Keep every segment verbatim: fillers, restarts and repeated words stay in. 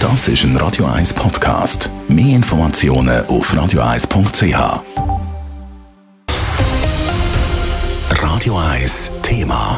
Das ist ein Radio eins Podcast. Mehr Informationen auf radio eins punkt c h. Radio eins Thema.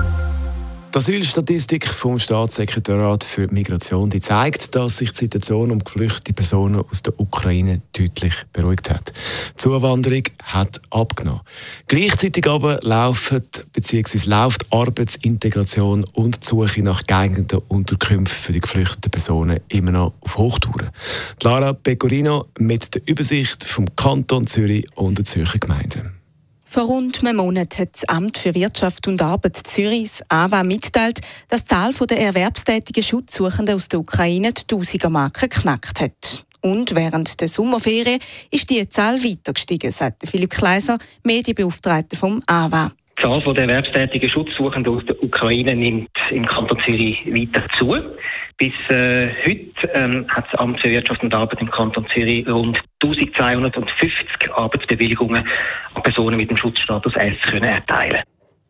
Die Asylstatistik vom Staatssekretariat für Migration die zeigt, dass sich die Situation um geflüchtete Personen aus der Ukraine deutlich beruhigt hat. Die Zuwanderung hat abgenommen. Gleichzeitig aber laufen bzw. läuft Arbeitsintegration und die Suche nach geeigneten Unterkünften für die geflüchteten Personen immer noch auf Hochtouren. Lara Pecorino mit der Übersicht vom Kanton Zürich und der Zürcher Gemeinden. Vor rund einem Monat hat das Amt für Wirtschaft und Arbeit Zürichs A W A mitgeteilt, dass die Zahl der erwerbstätigen Schutzsuchenden aus der Ukraine die Tausiger-Marke geknackt hat. Und während der Sommerferien ist die Zahl weiter gestiegen, sagt Philipp Kleiser, Medienbeauftragter vom A W A. Die Zahl der erwerbstätigen Schutzsuchenden aus der Ukraine nimmt im Kanton Zürich weiter zu. Bis äh, heute ähm, hat das Amt für Wirtschaft und Arbeit im Kanton Zürich rund eintausendzweihundertfünfzig Arbeitsbewilligungen an Personen mit dem Schutzstatus S können erteilen.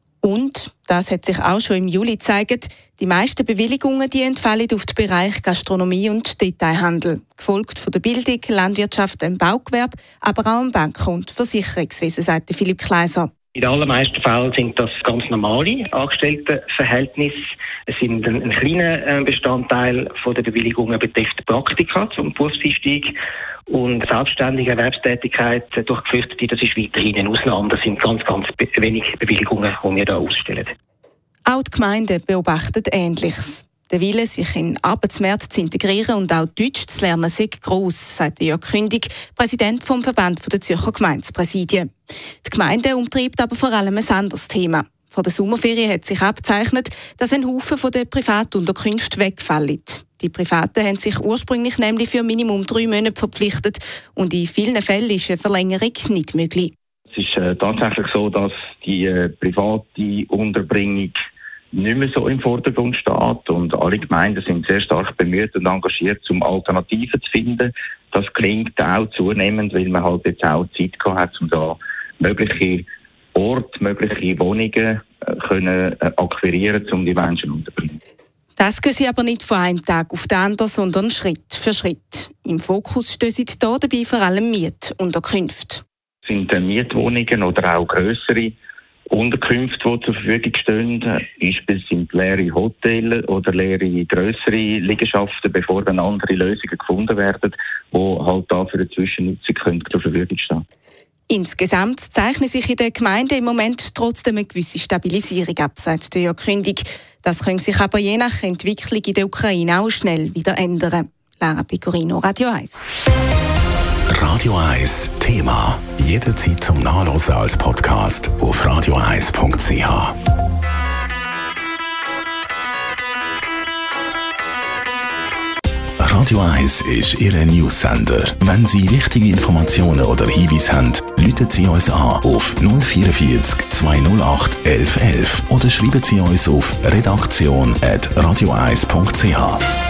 Und, das hat sich auch schon im Juli gezeigt, die meisten Bewilligungen die entfallen auf den Bereich Gastronomie und Detailhandel, gefolgt von der Bildung, Landwirtschaft, dem Baugewerbe, aber auch im Banken- und Versicherungswesen, sagt Philipp Kleiser. In den allermeisten Fällen sind das ganz normale Angestelltenverhältnisse. Es sind ein, ein kleiner Bestandteil von der Bewilligungen betrifft Praktika zum Berufseinstieg und selbstständige Erwerbstätigkeit durch Geflüchtete, das ist weiterhin eine Ausnahme. Das sind ganz, ganz wenig Bewilligungen, die wir hier ausstellen. Auch die Gemeinden beobachten Ähnliches. Der Wille, sich in den Arbeitsmarkt zu integrieren und auch Deutsch zu lernen, sei gross, sagt Jörg Kündig, Präsident vom Verband der Zürcher Gemeindepräsidien. Die Gemeinde umtreibt aber vor allem ein anderes Thema. Vor der Sommerferien hat sich abgezeichnet, dass ein Haufen von den Privatunterkünften wegfallen. Die Privaten haben sich ursprünglich nämlich für Minimum drei Monate verpflichtet und in vielen Fällen ist eine Verlängerung nicht möglich. Es ist äh, tatsächlich so, dass die äh, private Unterbringung nicht mehr so im Vordergrund steht und alle Gemeinden sind sehr stark bemüht und engagiert, um Alternativen zu finden. Das klingt auch zunehmend, weil man halt jetzt auch Zeit gehabt hat, um da mögliche Orte, mögliche Wohnungen äh, können äh, akquirieren, um die Menschen unterzubringen. Das gehen sie aber nicht von einem Tag auf den anderen, sondern Schritt für Schritt. Im Fokus stehen sie hier dabei vor allem Mietunterkünfte. Es sind äh, Mietwohnungen oder auch grössere Unterkünfte, die zur Verfügung stehen, beispielsweise sind leere Hotels oder leere grössere Liegenschaften, bevor dann andere Lösungen gefunden werden, die halt da für eine Zwischennutzung können zur Verfügung stehen. Insgesamt zeichnet sich in der Gemeinde im Moment trotzdem eine gewisse Stabilisierung ab, sagt Jörg Kündig. Das könnte sich aber je nach Entwicklung in der Ukraine auch schnell wieder ändern. Lara Pecorino, Radio eins. Radio eins Thema. Jederzeit zum Nachlesen als Podcast auf radio eins punkt c h. Radio eins ist Ihr News-Sender. Wenn Sie wichtige Informationen oder Hinweise haben, rufen Sie uns an auf null vierundvierzig zweihundertacht elf elf oder schreiben Sie uns auf redaktion at radio eins punkt c h.